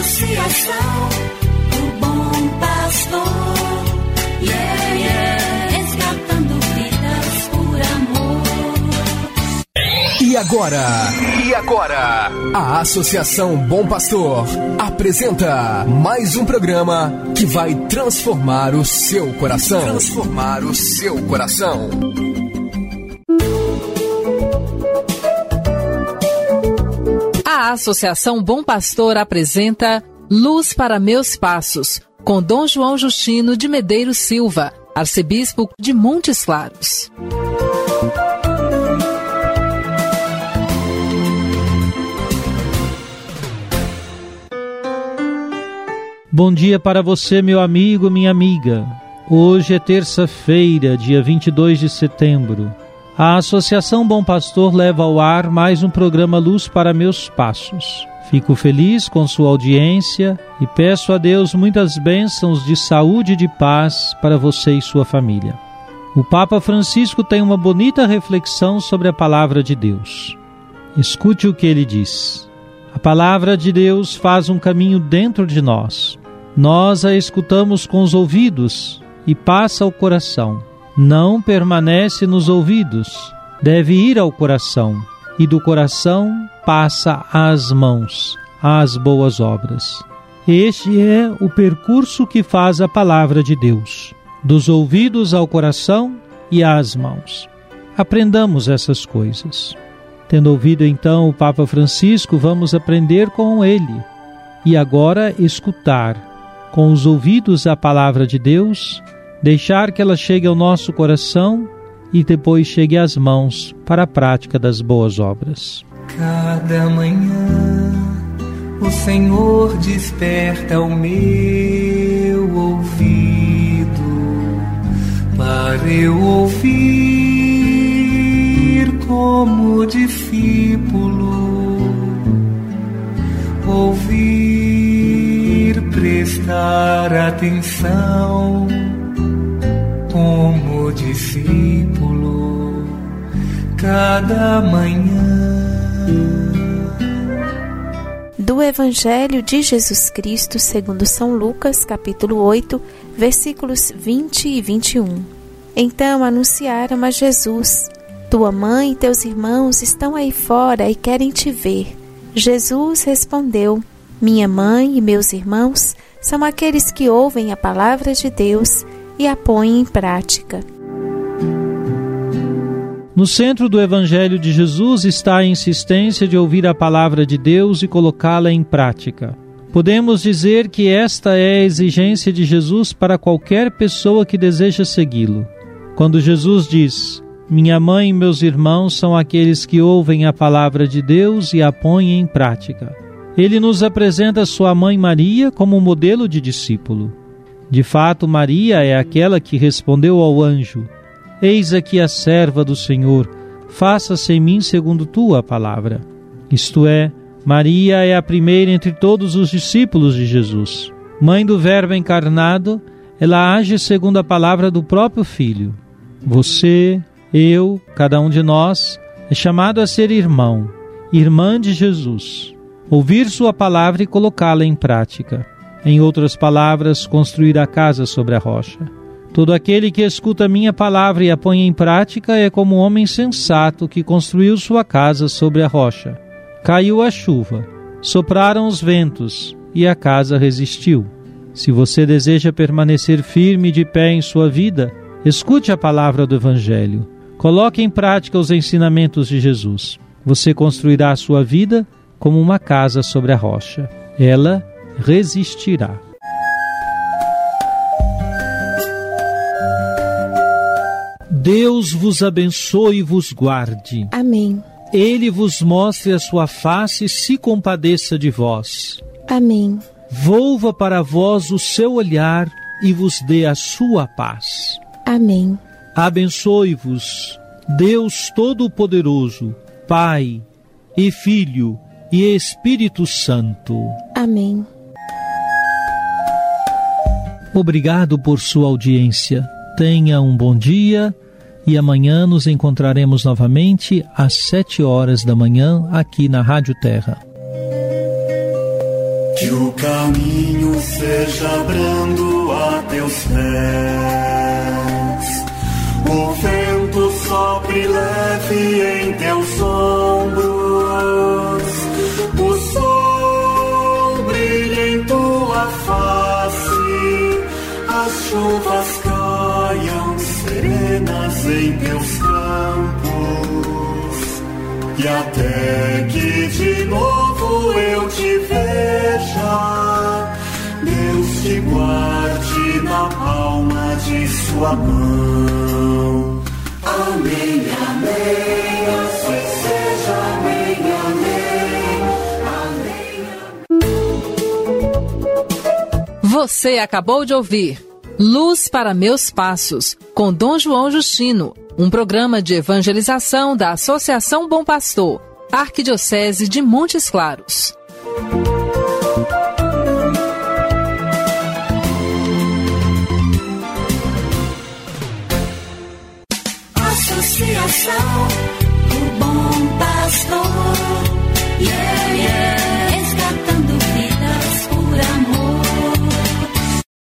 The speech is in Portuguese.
Associação do Bom Pastor, resgatando vidas por amor. E agora, a Associação Bom Pastor apresenta mais um programa que vai transformar o seu coração. A Associação Bom Pastor apresenta Luz para Meus Passos, com Dom João Justino de Medeiros Silva, arcebispo de Montes Claros. Bom dia para você, meu amigo, minha amiga. Hoje é terça-feira, dia 22 de setembro. A Associação Bom Pastor leva ao ar mais um programa Luz para Meus Passos. Fico feliz com sua audiência e peço a Deus muitas bênçãos de saúde e de paz para você e sua família. O Papa Francisco tem uma bonita reflexão sobre a Palavra de Deus. Escute o que ele diz. A Palavra de Deus faz um caminho dentro de nós. Nós a escutamos com os ouvidos e passa ao coração. Não permanece nos ouvidos, deve ir ao coração, e do coração passa às mãos, às boas obras. Este é o percurso que faz a Palavra de Deus, dos ouvidos ao coração e às mãos. Aprendamos essas coisas. Tendo ouvido então o Papa Francisco, vamos aprender com ele, e agora escutar com os ouvidos a Palavra de Deus, deixar que ela chegue ao nosso coração e depois chegue às mãos para a prática das boas obras. Cada manhã o Senhor desperta o meu ouvido para eu ouvir como discípulo, ouvir, prestar atenção como discípulo, cada manhã. Do Evangelho de Jesus Cristo segundo São Lucas, capítulo 8, versículos 20 e 21. Então anunciaram a Jesus: tua mãe e teus irmãos estão aí fora e querem te ver. Jesus respondeu: minha mãe e meus irmãos são aqueles que ouvem a palavra de Deus e a põem em prática. No centro do Evangelho de Jesus está a insistência de ouvir a palavra de Deus e colocá-la em prática. Podemos dizer que esta é a exigência de Jesus para qualquer pessoa que deseja segui-lo. Quando Jesus diz: minha mãe e meus irmãos são aqueles que ouvem a palavra de Deus e a põem em prática. Ele nos apresenta sua mãe Maria como modelo de discípulo. De fato, Maria é aquela que respondeu ao anjo: eis aqui a serva do Senhor, faça-se em mim segundo tua palavra. Isto é, Maria é a primeira entre todos os discípulos de Jesus. Mãe do Verbo encarnado, ela age segundo a palavra do próprio Filho. Você, eu, cada um de nós, é chamado a ser irmão, irmã de Jesus. Ouvir sua palavra e colocá-la em prática. Em outras palavras, construir a casa sobre a rocha. Todo aquele que escuta a minha palavra e a põe em prática é como um homem sensato que construiu sua casa sobre a rocha. Caiu a chuva, sopraram os ventos e a casa resistiu. Se você deseja permanecer firme e de pé em sua vida, escute a palavra do Evangelho. Coloque em prática os ensinamentos de Jesus. Você construirá a sua vida como uma casa sobre a rocha. Ela resistirá. Deus vos abençoe e vos guarde. Amém. Ele vos mostre a sua face e se compadeça de vós. Amém. Volva para vós o seu olhar e vos dê a sua paz. Amém. Abençoe-vos, Deus Todo-Poderoso, Pai e Filho e Espírito Santo. Amém. Obrigado por sua audiência. Tenha um bom dia e amanhã nos encontraremos novamente às 7 horas da manhã aqui na Rádio Terra. Que o caminho seja brando a teus pés, o vento sopre leve em teus ombros, o sol brilha em tua face, as chuvas caiam serenas em teus campos, e até que de novo eu te veja, Deus te guarde na palma de sua mão. Amém, amém, assim seja, amém, amém, amém. Você acabou de ouvir Luz para Meus Passos, com Dom João Justino, um programa de evangelização da Associação Bom Pastor, Arquidiocese de Montes Claros. Associação do Bom Pastor, yeah, yeah.